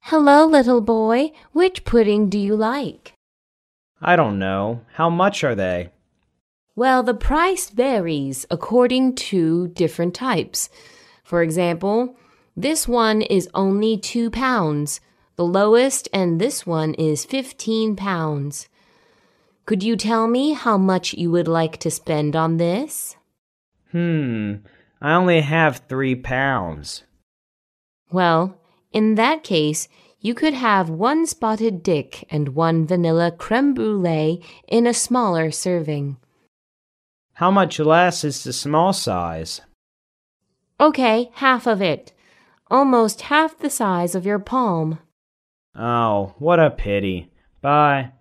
Hello, little boy. Which pudding do you like? I don't know. How much are they? Well, the price varies according to different types. For example, this one is only £2, the lowest, and this one is £15. Could you tell me how much you would like to spend on this? I only have £3. Well, in that case, you could have one spotted dick and one vanilla creme brulee in a smaller serving. How much less is the small size? Okay, half of it. Almost half the size of your palm. Oh, what a pity. Bye.